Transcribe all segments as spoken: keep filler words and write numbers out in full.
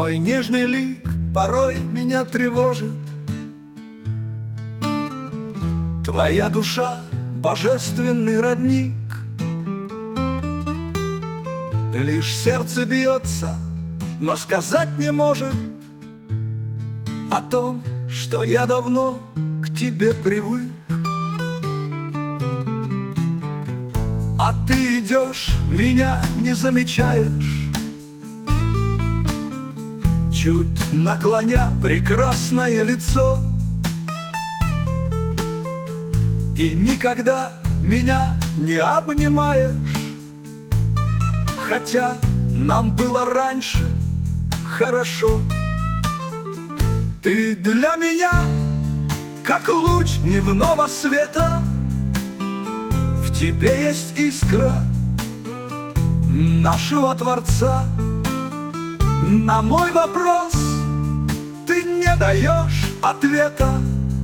Твой нежный лик порой меня тревожит. Твоя душа — божественный родник. Лишь сердце бьется, но сказать не может о том, что я давно к тебе привык. А ты идешь, меня не замечаешь, чуть наклоня прекрасное лицо. И никогда меня не обнимаешь, хотя нам было раньше хорошо. Ты для меня как луч дневного света, в тебе есть искра нашего Творца. На мой вопрос ты не даешь ответа,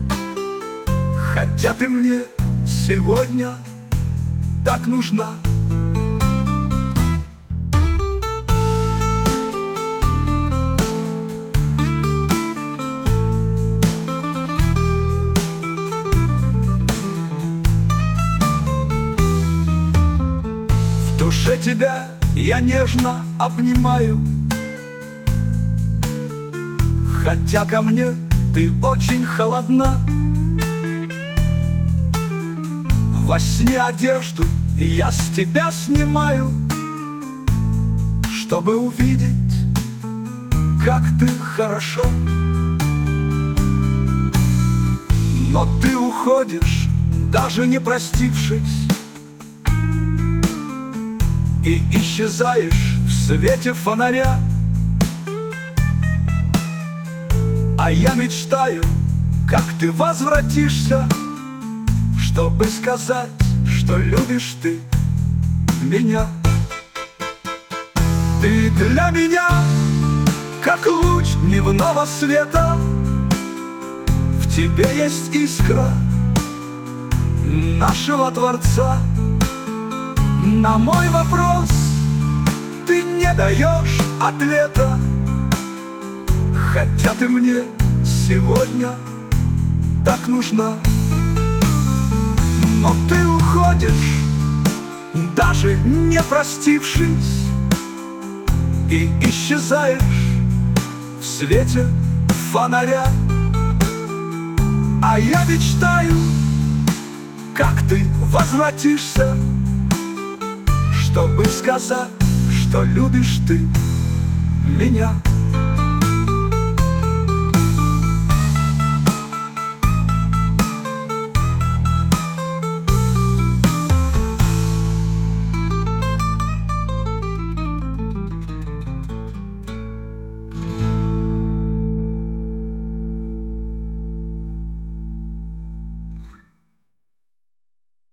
хотя ты мне сегодня так нужна. В душе тебя я нежно обнимаю, хотя ко мне ты очень холодна. Во сне одежду я с тебя снимаю, чтобы увидеть, как ты хорошо. Но ты уходишь, даже не простившись, и исчезаешь в свете фонаря. А я мечтаю, как ты возвратишься, чтобы сказать, что любишь ты меня. Ты для меня как луч дневного света, в тебе есть искра нашего Творца. На мой вопрос ты не даешь ответа, хотя ты мне сегодня так нужна. Но ты уходишь, даже не простившись, и исчезаешь в свете фонаря. А я мечтаю, как ты возвратишься, чтобы сказать, что любишь ты меня.